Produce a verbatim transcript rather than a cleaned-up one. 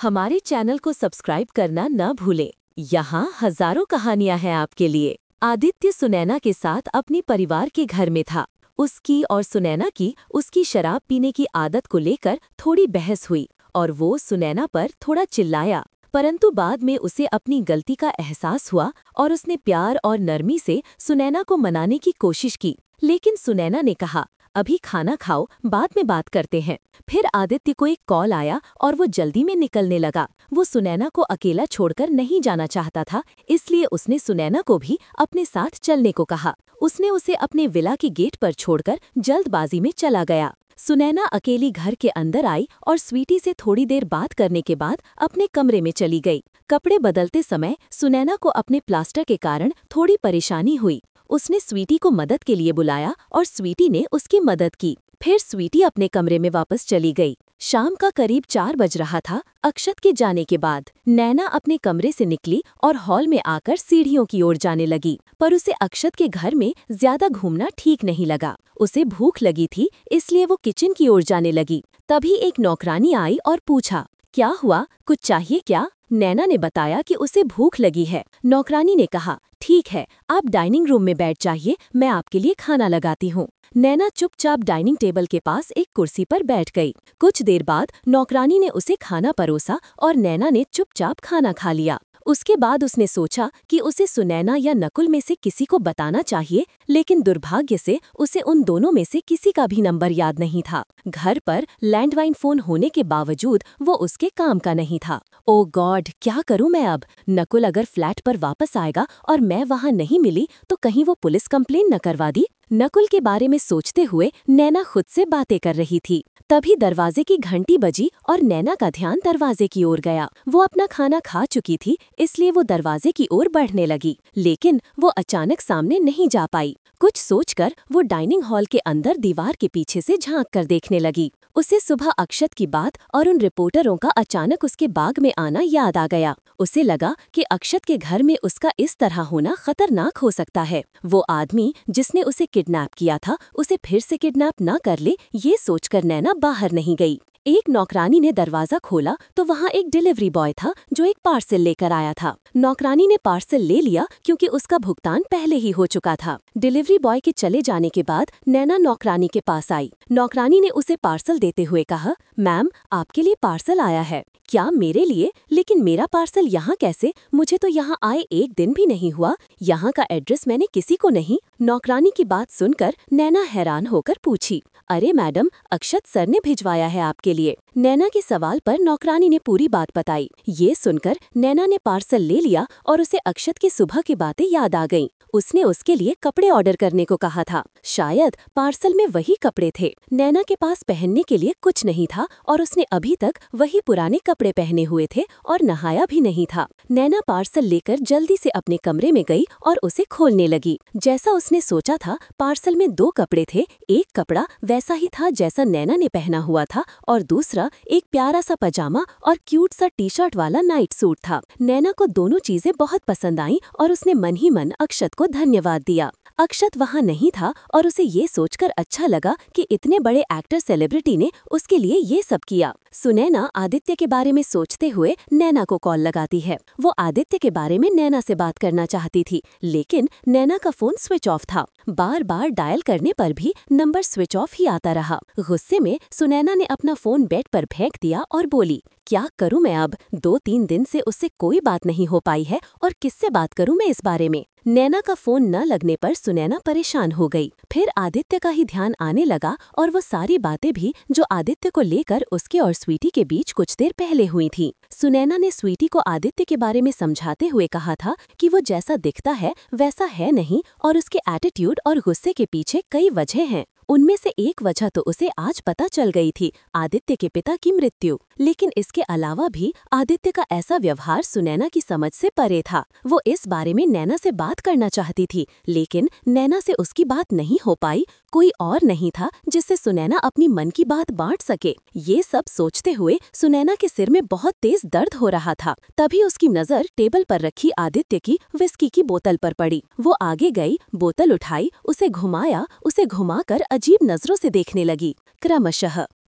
हमारे चैनल को सब्सक्राइब करना न भूलें। यहाँ हजारों कहानियां हैं आपके लिए। आदित्य सुनैना के साथ अपने परिवार के घर में था। उसकी और सुनैना की उसकी शराब पीने की आदत को लेकर थोड़ी बहस हुई और वो सुनैना पर थोड़ा चिल्लाया, परंतु बाद में उसे अपनी गलती का एहसास हुआ और उसने प्यार और नरमी से सुनैना को मनाने की कोशिश की। लेकिन सुनैना ने कहा, अभी खाना खाओ, बाद में बात करते हैं। फिर आदित्य को एक कॉल आया और वो जल्दी में निकलने लगा। वो सुनैना को अकेला छोड़कर नहीं जाना चाहता था, इसलिए उसने सुनैना को भी अपने साथ चलने को कहा। उसने उसे अपने विला के गेट पर छोड़कर जल्दबाजी में चला गया। सुनैना अकेली घर के अंदर आई और स्वीटी से थोड़ी देर बात करने के बाद अपने कमरे में चली गई। कपड़े बदलते समय सुनैना को अपने प्लास्टर के कारण थोड़ी परेशानी हुई। उसने स्वीटी को मदद के लिए बुलाया और स्वीटी ने उसकी मदद की। फिर स्वीटी अपने कमरे में वापस चली गई। शाम का करीब चार बज रहा था। अक्षत के जाने के बाद नैना अपने कमरे से निकली और हॉल में आकर सीढ़ियों की ओर जाने लगी, पर उसे अक्षत के घर में ज्यादा घूमना ठीक नहीं लगा। उसे भूख लगी थी, इसलिए वो किचन की ओर जाने लगी। तभी एक नौकरानी आई और पूछा, क्या हुआ, कुछ चाहिए क्या? नैना ने बताया कि उसे भूख लगी है। नौकरानी ने कहा, ठीक है, आप डाइनिंग रूम में बैठ जाइए, मैं आपके लिए खाना लगाती हूँ। नैना चुपचाप डाइनिंग टेबल के पास एक कुर्सी पर बैठ गई। कुछ देर बाद नौकरानी ने उसे खाना परोसा और नैना ने चुपचाप खाना खा लिया। उसके बाद उसने सोचा कि उसे सुनैना या नकुल में से किसी को बताना चाहिए, लेकिन दुर्भाग्य से उसे उन दोनों में से किसी का भी नंबर याद नहीं था। घर पर लैंडलाइन फोन होने के बावजूद वो उसके काम का नहीं था। ओ गॉड, क्या करूं मैं अब? नकुल अगर फ्लैट पर वापस आएगा और मैं वहां नहीं मिली तो कहीं वो पुलिस कंप्लेन न करवा दी। नकुल के बारे में सोचते हुए नैना खुद से बातें कर रही थी। तभी दरवाजे की घंटी बजी और नैना का ध्यान दरवाजे की ओर गया। वो अपना खाना खा चुकी थी, इसलिए वो दरवाजे की ओर बढ़ने लगी, लेकिन वो अचानक सामने नहीं जा पाई। कुछ सोचकर वो डाइनिंग हॉल के अंदर दीवार के पीछे से झांक कर देखने लगी। उसे सुबह अक्षत की बात और उन रिपोर्टरों का अचानक उसके बाग में आना याद आ गया। उसे लगा कि अक्षत के घर में उसका इस तरह होना खतरनाक हो सकता है। वो आदमी जिसने उसे किडनैप किया था उसे फिर से किडनैप न कर ले, ये सोचकर नैना बाहर नहीं गई। एक नौकरानी ने दरवाजा खोला तो वहाँ एक डिलीवरी बॉय था जो एक पार्सल लेकर आया था। नौकरानी ने पार्सल ले लिया क्योंकि उसका भुगतान पहले ही हो चुका था। डिलीवरी बॉय के चले जाने के बाद नैना नौकरानी के पास आई। नौकरानी ने उसे पार्सल देते हुए कहा, मैम, आपके लिए पार्सल आया है। क्या मेरे लिए? लेकिन मेरा पार्सल यहाँ कैसे? मुझे तो यहाँ आए एक दिन भी नहीं हुआ। यहाँ का एड्रेस मैंने किसी को नहीं। नौकरानी की बात सुनकर नैना हैरान होकर पूछी, अरे मैडम, अक्षत सर ने भिजवाया है आपके लिए। नैना के सवाल पर नौकरानी ने पूरी बात बताई। ये सुनकर नैना ने पार्सल ले लिया और उसे अक्षत की सुबह की बातें याद आ गईं। उसने उसके लिए कपड़े ऑर्डर करने को कहा था। शायद पार्सल में वही कपड़े थे। नैना के पास पहनने के लिए कुछ नहीं था और उसने अभी तक वही पुराने कपड़े पहने हुए थे और नहाया भी नहीं था। नैना पार्सल लेकर जल्दी से अपने कमरे में गई और उसे खोलने लगी। जैसा उसने सोचा था, पार्सल में दो कपड़े थे। एक कपड़ा वैसा ही था जैसा नैना ने पहना हुआ था और दूसरा एक प्यारा सा पजामा और क्यूट सा टी शर्ट वाला नाइट सूट था। नैना को दोनों चीजें बहुत पसंद आईं और उसने मन ही मन अक्षत को धन्यवाद दिया। अक्षत वहाँ नहीं था और उसे ये सोचकर अच्छा लगा कि इतने बड़े एक्टर सेलिब्रिटी ने उसके लिए ये सब किया। सुनैना आदित्य के बारे में सोचते हुए नैना को कॉल लगाती है। वो आदित्य के बारे में नैना से बात करना चाहती थी, लेकिन नैना का फोन स्विच ऑफ था। बार बार डायल करने पर भी नंबर स्विच ऑफ ही आता रहा। गुस्से में सुनैना ने अपना फोन बेड पर फेंक दिया और बोली, क्या करूं मैं अब? दो तीन दिन से उससे कोई बात नहीं हो पाई है और किससे बात करूं मैं इस बारे में? नैना का फोन न लगने पर सुनैना परेशान हो गई। फिर आदित्य का ही ध्यान आने लगा और वो सारी बातें भी जो आदित्य को लेकर उसके और स्वीटी के बीच कुछ देर पहले हुई थी। सुनैना ने स्वीटी को आदित्य के बारे में समझाते हुए कहा था कि वो जैसा दिखता है वैसा है नहीं और उसके एटीट्यूड और गुस्से के पीछे कई वजह हैं। उनमें से एक वजह तो उसे आज पता चल गई थी, आदित्य के पिता की मृत्यु। लेकिन इसके अलावा भी आदित्य का ऐसा व्यवहार सुनैना की समझ से परे था। वो इस बारे में नैना से बात करना चाहती थी, लेकिन नैना से उसकी बात नहीं हो पाई। कोई और नहीं था जिससे सुनैना अपनी मन की बात बांट सके। ये सब सोचते हुए सुनैना के सिर में बहुत तेज दर्द हो रहा था। तभी उसकी नजर टेबल पर रखी आदित्य की विस्की की बोतल पर पड़ी। वो आगे गई, बोतल उठाई, उसे घुमाया, उसे घुमाकर अजीब नजरों से देखने लगी। क्रमशः